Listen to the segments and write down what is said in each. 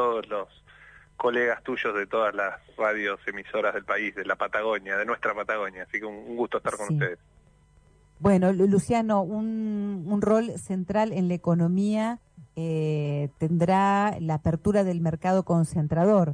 todos los colegas tuyos de todas las radios emisoras del país, de la Patagonia, de nuestra Patagonia. Así que un gusto estar con Sí. ustedes. Bueno, Luciano, un rol central en la economía tendrá la apertura del mercado concentrador.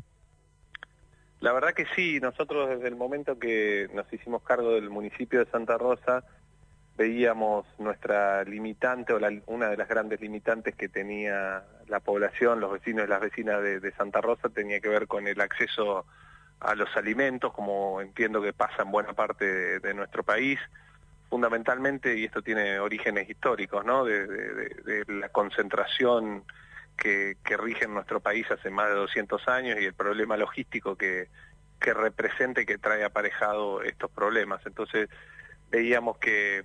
La verdad que sí, nosotros desde el momento que nos hicimos cargo del municipio de Santa Rosa, veíamos nuestra limitante, o una de las grandes limitantes que tenía la población, los vecinos y las vecinas de Santa Rosa, tenía que ver con el acceso a los alimentos, como entiendo que pasa en buena parte de nuestro país, fundamentalmente, y esto tiene orígenes históricos, ¿no? De la concentración que rige en nuestro país hace más de 200 años y el problema logístico que representa y que trae aparejado estos problemas. Entonces veíamos que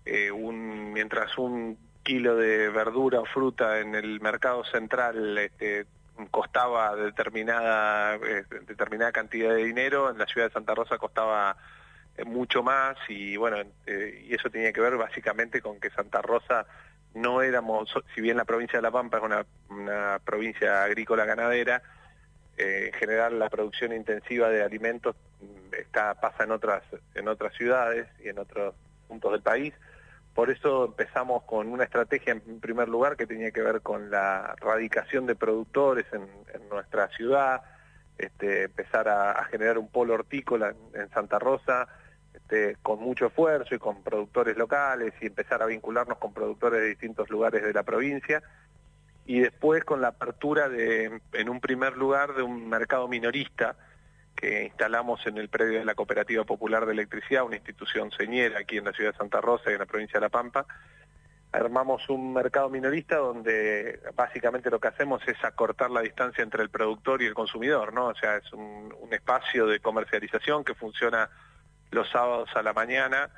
mientras un kilo de verdura o fruta en el mercado central costaba determinada cantidad de dinero, en la ciudad de Santa Rosa costaba mucho más, y bueno, y eso tenía que ver básicamente con que Santa Rosa no éramos, si bien la provincia de La Pampa es una provincia agrícola ganadera, en general la producción intensiva de alimentos pasa en otras ciudades y en otros puntos del país. Por eso empezamos con una estrategia en primer lugar que tenía que ver con la radicación de productores en nuestra ciudad, empezar a generar un polo hortícola en Santa Rosa, con mucho esfuerzo y con productores locales, y empezar a vincularnos con productores de distintos lugares de la provincia, y después con la apertura en un primer lugar, de un mercado minorista que instalamos en el predio de la Cooperativa Popular de Electricidad, una institución señera aquí en la ciudad de Santa Rosa y en la provincia de La Pampa. Armamos un mercado minorista donde básicamente lo que hacemos es acortar la distancia entre el productor y el consumidor, ¿no? O sea, es un espacio de comercialización que funciona los sábados a la mañana,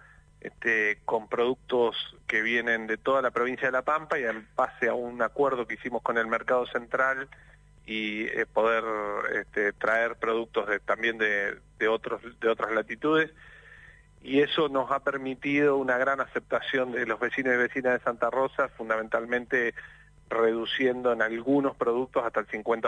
con productos que vienen de toda la provincia de La Pampa, y en base a un acuerdo que hicimos con el Mercado Central y poder traer productos también de otras latitudes, y eso nos ha permitido una gran aceptación de los vecinos y vecinas de Santa Rosa, fundamentalmente reduciendo en algunos productos hasta el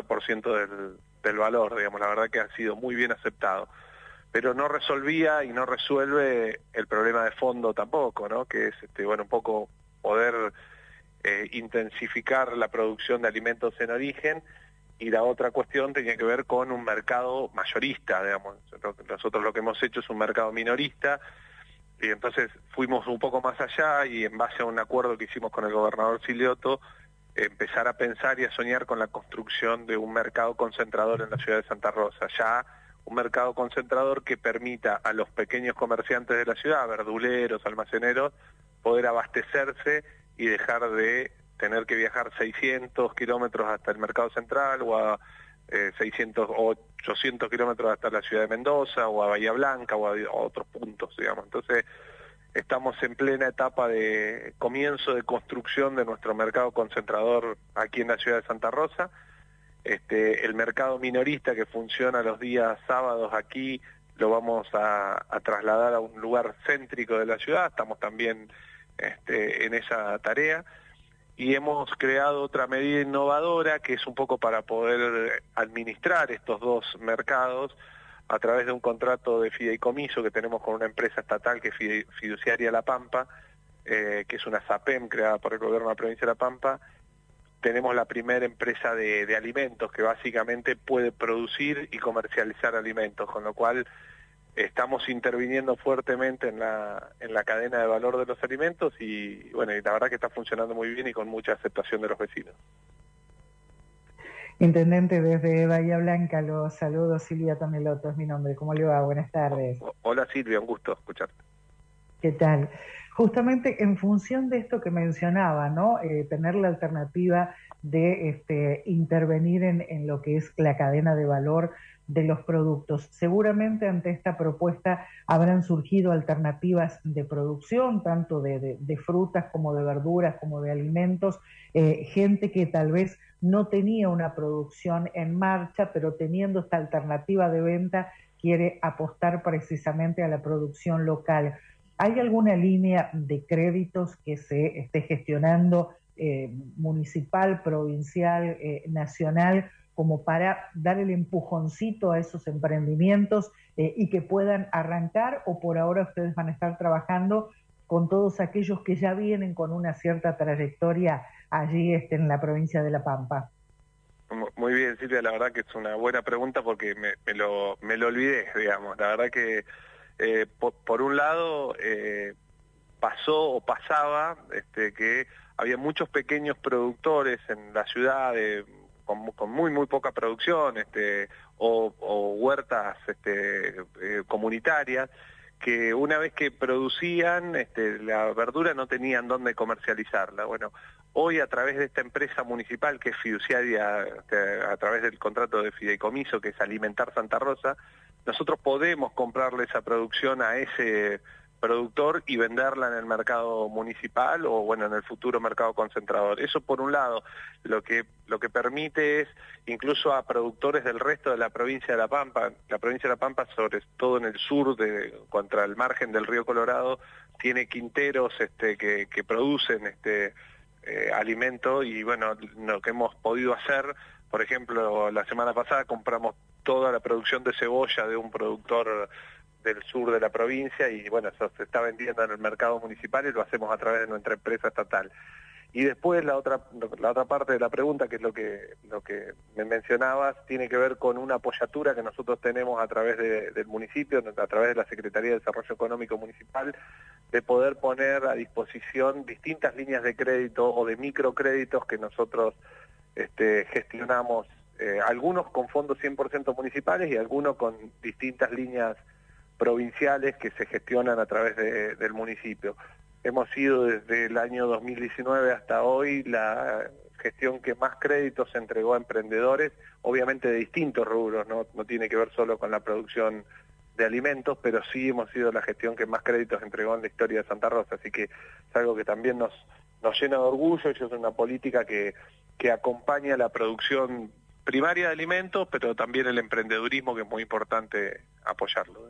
50% del valor, digamos. La verdad que ha sido muy bien aceptado, pero no resolvía y no resuelve el problema de fondo tampoco, ¿no? Que es un poco poder intensificar la producción de alimentos en origen, y la otra cuestión tenía que ver con un mercado mayorista, digamos. Nosotros lo que hemos hecho es un mercado minorista, y entonces fuimos un poco más allá, y en base a un acuerdo que hicimos con el gobernador Silioto, empezar a pensar y a soñar con la construcción de un mercado concentrador en la ciudad de Santa Rosa, ya un mercado concentrador que permita a los pequeños comerciantes de la ciudad, verduleros, almaceneros, poder abastecerse y dejar de tener que viajar 600 kilómetros hasta el mercado central, o a 600 o 800 kilómetros hasta la ciudad de Mendoza, o a Bahía Blanca, o a otros puntos, digamos. Entonces, estamos en plena etapa de comienzo de construcción de nuestro mercado concentrador aquí en la ciudad de Santa Rosa. El mercado minorista que funciona los días sábados aquí lo vamos a trasladar a un lugar céntrico de la ciudad. Estamos también en esa tarea, y hemos creado otra medida innovadora que es un poco para poder administrar estos dos mercados a través de un contrato de fideicomiso que tenemos con una empresa estatal que es Fiduciaria La Pampa, que es una SAPEM creada por el gobierno de la provincia de La Pampa. Tenemos la primera empresa de alimentos que básicamente puede producir y comercializar alimentos, con lo cual estamos interviniendo fuertemente en la cadena de valor de los alimentos, y bueno, y la verdad que está funcionando muy bien y con mucha aceptación de los vecinos. Intendente, desde Bahía Blanca los saludo. Silvia Tomelotto es mi nombre. ¿Cómo le va? Buenas tardes. Hola Silvia, un gusto escucharte. ¿Qué tal? Justamente en función de esto que mencionaba, ¿no? Tener la alternativa de intervenir en lo que es la cadena de valor de los productos. Seguramente ante esta propuesta habrán surgido alternativas de producción, tanto de frutas como de verduras, como de alimentos, gente que tal vez no tenía una producción en marcha, pero teniendo esta alternativa de venta quiere apostar precisamente a la producción local. ¿Hay alguna línea de créditos que se esté gestionando municipal, provincial, nacional, como para dar el empujoncito a esos emprendimientos y que puedan arrancar, o por ahora ustedes van a estar trabajando con todos aquellos que ya vienen con una cierta trayectoria allí en la provincia de La Pampa? Muy bien, Silvia, la verdad que es una buena pregunta porque me lo olvidé, digamos. La verdad que por un lado pasó o pasaba que había muchos pequeños productores en la ciudad con muy poca producción, o huertas comunitarias, que una vez que producían la verdura no tenían dónde comercializarla. Bueno, hoy a través de esta empresa municipal que es fiduciaria, a través del contrato de fideicomiso que es Alimentar Santa Rosa, nosotros podemos comprarle esa producción a ese productor y venderla en el mercado municipal o bueno, en el futuro mercado concentrador. Eso por un lado, lo que permite es incluso a productores del resto de la provincia de La Pampa, sobre todo en el sur, contra el margen del río Colorado, tiene quinteros que producen alimento, y bueno, lo que hemos podido hacer, por ejemplo, la semana pasada compramos toda la producción de cebolla de un productor del sur de la provincia, y bueno, eso se está vendiendo en el mercado municipal y lo hacemos a través de nuestra empresa estatal. Y después la otra parte de la pregunta, que es lo que me mencionabas, tiene que ver con una apoyatura que nosotros tenemos a través del municipio, a través de la Secretaría de Desarrollo Económico Municipal, de poder poner a disposición distintas líneas de crédito o de microcréditos que nosotros gestionamos, algunos con fondos 100% municipales y algunos con distintas líneas provinciales que se gestionan a través del municipio. Hemos sido desde el año 2019 hasta hoy la gestión que más créditos se entregó a emprendedores, obviamente de distintos rubros, no tiene que ver solo con la producción de alimentos, pero sí hemos sido la gestión que más créditos entregó en la historia de Santa Rosa, así que es algo que también nos llena de orgullo, y es una política que acompaña la producción primaria de alimentos, pero también el emprendedurismo, que es muy importante apoyarlo.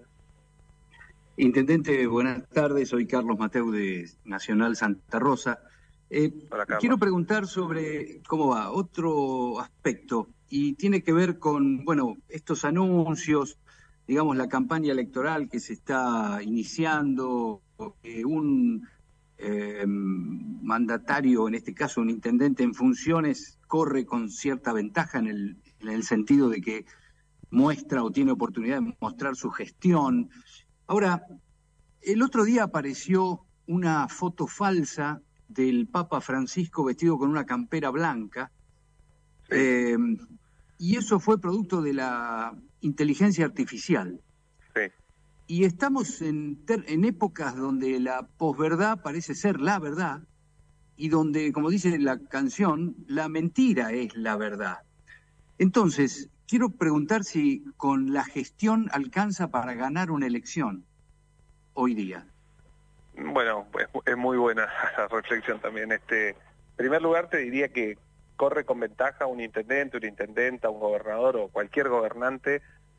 Intendente, buenas tardes, soy Carlos Mateu de Nacional Santa Rosa. Hola, Carlos. Quiero preguntar sobre cómo va, otro aspecto, y tiene que ver con, bueno, estos anuncios, digamos, la campaña electoral que se está iniciando, un mandatario, en este caso un intendente en funciones, corre con cierta ventaja en el sentido de que muestra o tiene oportunidad de mostrar su gestión. Ahora, el otro día apareció una foto falsa del Papa Francisco vestido con una campera blanca, sí. Y eso fue producto de la inteligencia artificial. Sí. Y estamos en épocas donde la posverdad parece ser la verdad, y donde, como dice la canción, la mentira es la verdad. Entonces, quiero preguntar si con la gestión alcanza para ganar una elección hoy día. Bueno, es muy buena la reflexión también. En primer lugar, te diría que corre con ventaja un intendente, una intendenta, un gobernador o cualquier gobernante,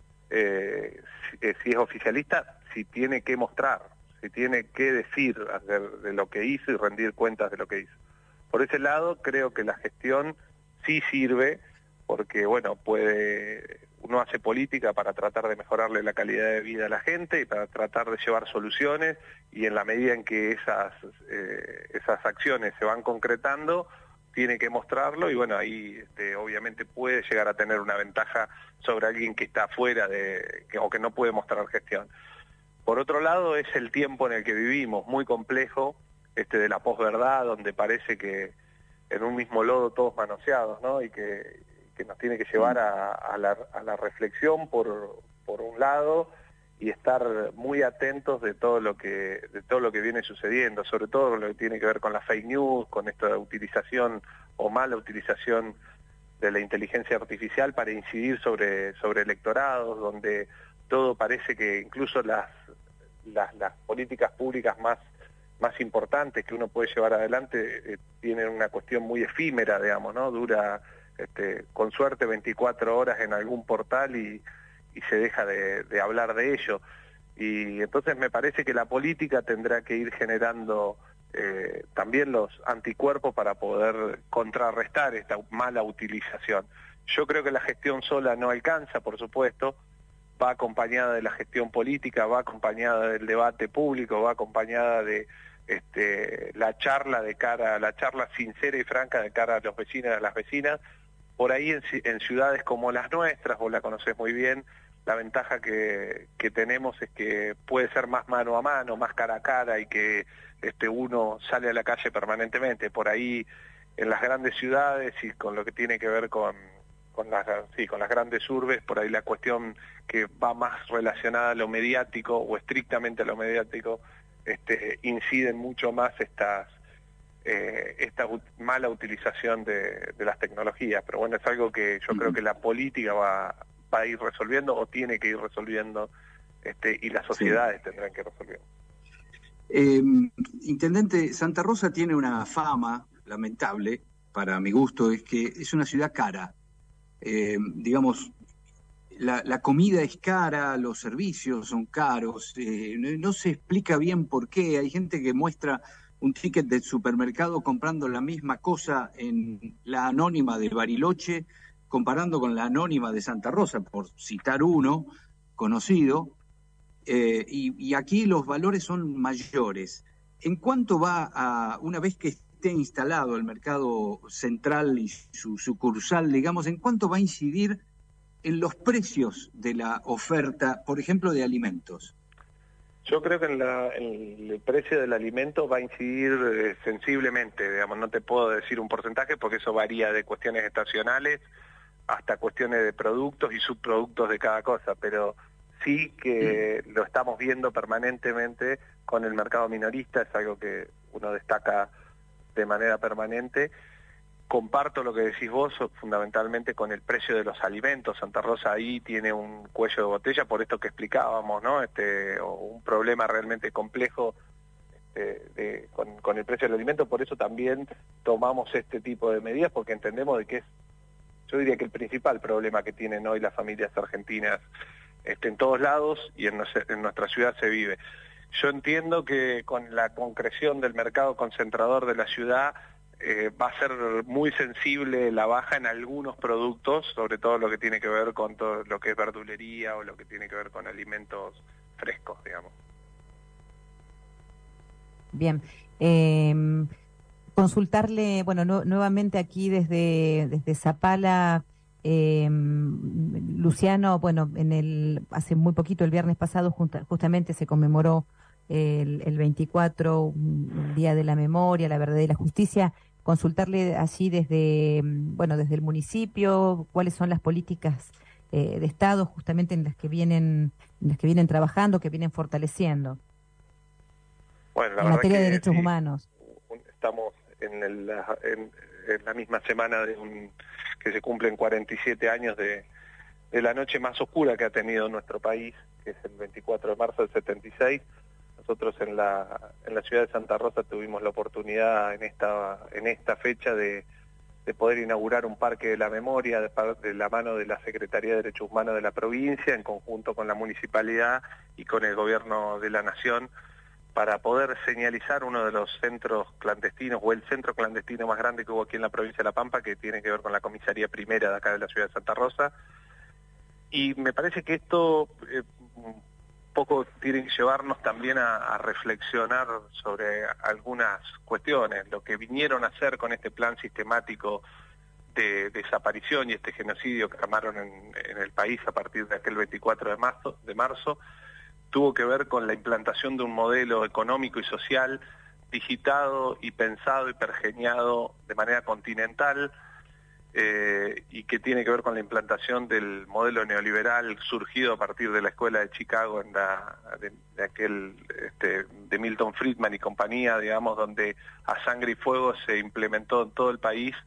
si es oficialista, si tiene que mostrar, si tiene que decir de lo que hizo y rendir cuentas de lo que hizo. Por ese lado, creo que la gestión sí sirve, porque bueno, uno hace política para tratar de mejorarle la calidad de vida a la gente y para tratar de llevar soluciones, y en la medida en que esas acciones se van concretando, tiene que mostrarlo, y bueno, ahí obviamente puede llegar a tener una ventaja sobre alguien que está afuera o que no puede mostrar gestión. Por otro lado, es el tiempo en el que vivimos, muy complejo, de la posverdad, donde parece que en un mismo lodo todos manoseados, ¿no? Y que nos tiene que llevar a la reflexión por un lado, y estar muy atentos de todo lo que viene sucediendo, sobre todo lo que tiene que ver con la fake news, con esta utilización o mala utilización de la inteligencia artificial para incidir sobre electorados, donde todo parece que incluso las políticas públicas más importantes que uno puede llevar adelante tienen una cuestión muy efímera, digamos, ¿no? Dura con suerte 24 horas en algún portal y se deja de hablar de ello. Y entonces me parece que la política tendrá que ir generando también los anticuerpos para poder contrarrestar esta mala utilización. Yo creo que la gestión sola no alcanza, por supuesto, va acompañada de la gestión política, va acompañada del debate público, va acompañada de la charla sincera y franca de cara a los vecinos y a las vecinas. Por ahí en ciudades como las nuestras, vos la conocés muy bien, la ventaja que tenemos es que puede ser más mano a mano, más cara a cara, y que uno sale a la calle permanentemente. Por ahí en las grandes ciudades y con lo que tiene que ver con las grandes urbes, por ahí la cuestión que va más relacionada a lo mediático o estrictamente a lo mediático, inciden mucho más esta mala utilización de las tecnologías. Pero bueno, es algo que yo creo que la política va a ir resolviendo, o tiene que ir resolviendo, y las sociedades tendrán que resolver. Intendente, Santa Rosa tiene una fama lamentable, para mi gusto, es que es una ciudad cara. Digamos, la comida es cara, los servicios son caros, no se explica bien por qué. Hay gente que muestra un ticket del supermercado comprando la misma cosa en la anónima de Bariloche, comparando con la anónima de Santa Rosa, por citar uno conocido, y aquí los valores son mayores. ¿En cuánto va una vez que esté instalado el mercado central y su sucursal, digamos, en cuánto va a incidir en los precios de la oferta, por ejemplo, de alimentos? Yo creo que en el precio del alimento va a incidir sensiblemente, digamos, no te puedo decir un porcentaje porque eso varía de cuestiones estacionales hasta cuestiones de productos y subproductos de cada cosa, pero sí que lo estamos viendo permanentemente con el mercado minorista, es algo que uno destaca de manera permanente. Comparto lo que decís vos, fundamentalmente con el precio de los alimentos. Santa Rosa ahí tiene un cuello de botella, por esto que explicábamos, ¿no? Un problema realmente complejo con el precio del alimento. Por eso también tomamos este tipo de medidas, porque entendemos de que es, yo diría que el principal problema que tienen hoy las familias argentinas en todos lados, y en nuestra ciudad se vive. Yo entiendo que con la concreción del mercado concentrador de la ciudad, va a ser muy sensible la baja en algunos productos, sobre todo lo que tiene que ver con todo lo que es verdulería o lo que tiene que ver con alimentos frescos, digamos. Bien. Consultarle, bueno, nuevamente aquí desde Zapala, Luciano, bueno, hace muy poquito, el viernes pasado, justamente se conmemoró el 24, un Día de la Memoria, la Verdad y la Justicia. Consultarle allí desde el municipio, cuáles son las políticas de Estado justamente en las que vienen trabajando, que vienen fortaleciendo. Bueno, en materia de derechos humanos. Estamos en la misma semana que se cumplen 47 años de la noche más oscura que ha tenido nuestro país, que es el 24 de marzo del 76. Nosotros en la ciudad de Santa Rosa tuvimos la oportunidad en esta fecha de poder inaugurar un parque de la memoria de la mano de la Secretaría de Derechos Humanos de la provincia, en conjunto con la municipalidad y con el gobierno de la nación, para poder señalizar uno de los centros clandestinos, o el centro clandestino más grande que hubo aquí en la provincia de La Pampa, que tiene que ver con la comisaría primera de acá de la ciudad de Santa Rosa. Y me parece que esto un poco tiene que llevarnos también a reflexionar sobre algunas cuestiones, lo que vinieron a hacer con este plan sistemático de desaparición y este genocidio que armaron en el país a partir de aquel 24 de marzo, tuvo que ver con la implantación de un modelo económico y social digitado y pensado y pergeñado de manera continental, y que tiene que ver con la implantación del modelo neoliberal surgido a partir de la escuela de Chicago de Milton Friedman y compañía, digamos, donde a sangre y fuego se implementó en todo el país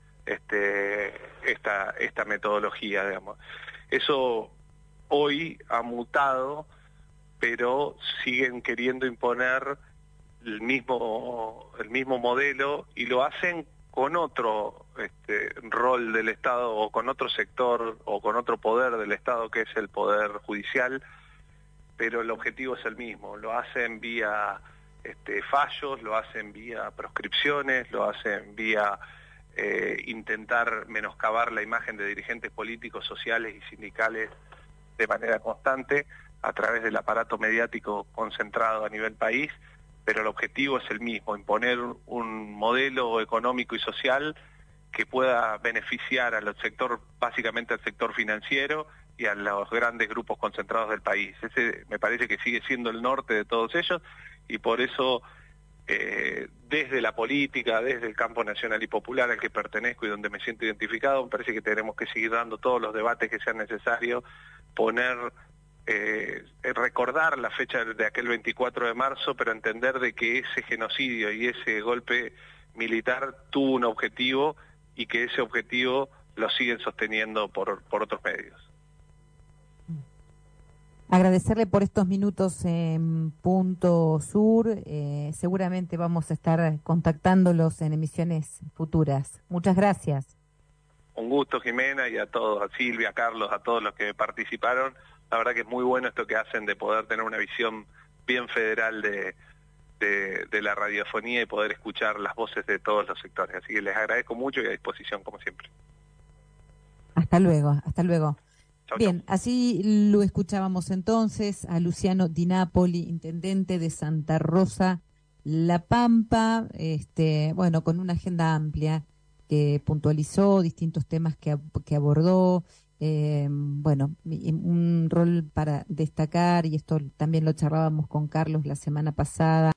esta metodología, digamos. Eso hoy ha mutado, pero siguen queriendo imponer el mismo modelo, y lo hacen con otro rol del Estado, o con otro sector, o con otro poder del Estado, que es el poder judicial, pero el objetivo es el mismo. Lo hacen vía fallos, lo hacen vía proscripciones, lo hacen vía intentar menoscabar la imagen de dirigentes políticos, sociales y sindicales de manera constante a través del aparato mediático concentrado a nivel país, pero el objetivo es el mismo, imponer un modelo económico y social que pueda beneficiar al sector, básicamente al sector financiero y a los grandes grupos concentrados del país. Ese me parece que sigue siendo el norte de todos ellos, y por eso desde la política, desde el campo nacional y popular al que pertenezco y donde me siento identificado, me parece que tenemos que seguir dando todos los debates que sean necesarios, recordar la fecha de aquel 24 de marzo, pero entender de que ese genocidio y ese golpe militar tuvo un objetivo y que ese objetivo lo siguen sosteniendo por otros medios. Agradecerle por estos minutos en Punto Sur. Seguramente vamos a estar contactándolos en emisiones futuras. Muchas gracias. Un gusto, Jimena, y a todos, a Silvia, a Carlos, a todos los que participaron. La verdad que es muy bueno esto que hacen de poder tener una visión bien federal de la radiofonía y poder escuchar las voces de todos los sectores. Así que les agradezco mucho y a disposición como siempre. Hasta luego, hasta luego. Chau, Bien, chau. así lo escuchábamos entonces a Luciano Di Napoli, intendente de Santa Rosa, La Pampa, bueno, con una agenda amplia que puntualizó distintos temas que abordó, bueno, un rol para destacar, y esto también lo charlábamos con Carlos la semana pasada.